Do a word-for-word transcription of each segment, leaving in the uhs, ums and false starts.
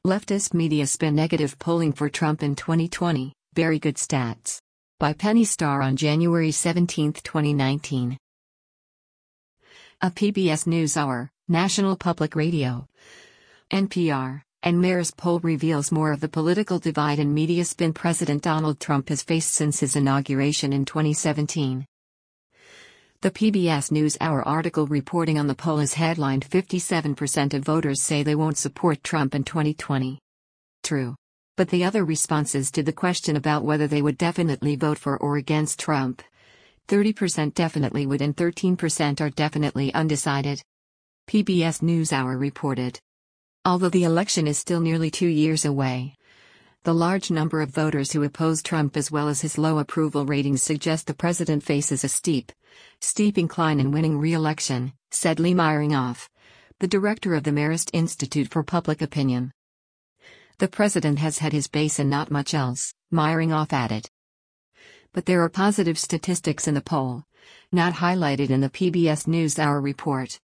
Leftist media spin negative polling for Trump in twenty twenty, very good stats. By Penny Starr on January seventeenth, twenty nineteen. A P B S NewsHour, National Public Radio, N P R, and Marist poll reveals more of the political divide and media spin President Donald Trump has faced since his inauguration in twenty seventeen. The P B S NewsHour article reporting on the poll is headlined fifty-seven percent of voters say they won't support Trump in twenty twenty. True. But the other responses to the question about whether they would definitely vote for or against Trump, thirty percent definitely would and thirteen percent are definitely undecided. P B S NewsHour reported. Although the election is still nearly two years away, the large number of voters who oppose Trump as well as his low approval ratings suggest the president faces a steep, steep incline in winning re-election, said Lee Myringoff, the director of the Marist Institute for Public Opinion. The president has had his base and not much else, Myringoff added. But there are positive statistics in the poll, not highlighted in the P B S NewsHour report.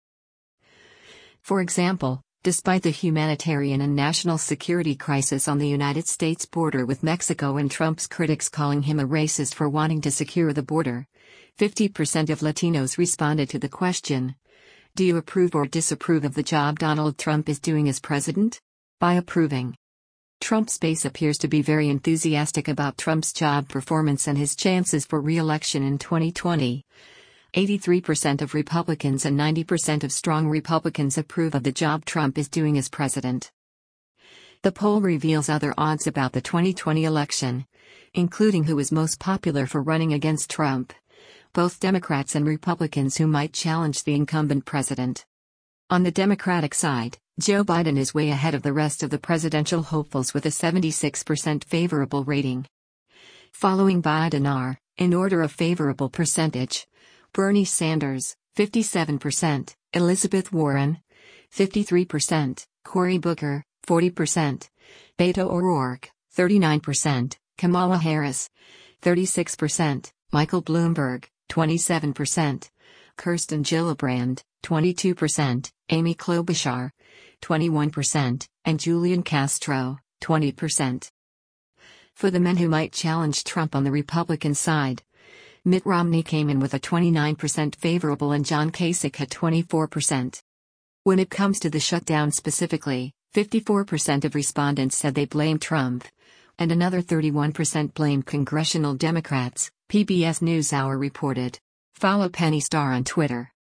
For example, despite the humanitarian and national security crisis on the United States border with Mexico and Trump's critics calling him a racist for wanting to secure the border, fifty percent of Latinos responded to the question, "Do you approve or disapprove of the job Donald Trump is doing as president?" By approving. Trump's base appears to be very enthusiastic about Trump's job performance and his chances for re-election in twenty twenty. eighty-three percent of Republicans and ninety percent of strong Republicans approve of the job Trump is doing as president. The poll reveals other odds about the twenty twenty election, including who is most popular for running against Trump, both Democrats and Republicans who might challenge the incumbent president. On the Democratic side, Joe Biden is way ahead of the rest of the presidential hopefuls with a seventy-six percent favorable rating. Following Biden are, in order of favorable percentage, Bernie Sanders, fifty-seven percent, Elizabeth Warren, fifty-three percent, Cory Booker, forty percent, Beto O'Rourke, thirty-nine percent, Kamala Harris, thirty-six percent, Michael Bloomberg, twenty-seven percent, Kirsten Gillibrand, twenty-two percent, Amy Klobuchar, twenty-one percent, and Julian Castro, twenty percent. For the men who might challenge Trump on the Republican side, Mitt Romney came in with a twenty-nine percent favorable and John Kasich had twenty-four percent. When it comes to the shutdown specifically, fifty-four percent of respondents said they blame Trump, and another thirty-one percent blamed congressional Democrats, P B S NewsHour reported. Follow Penny Starr on Twitter.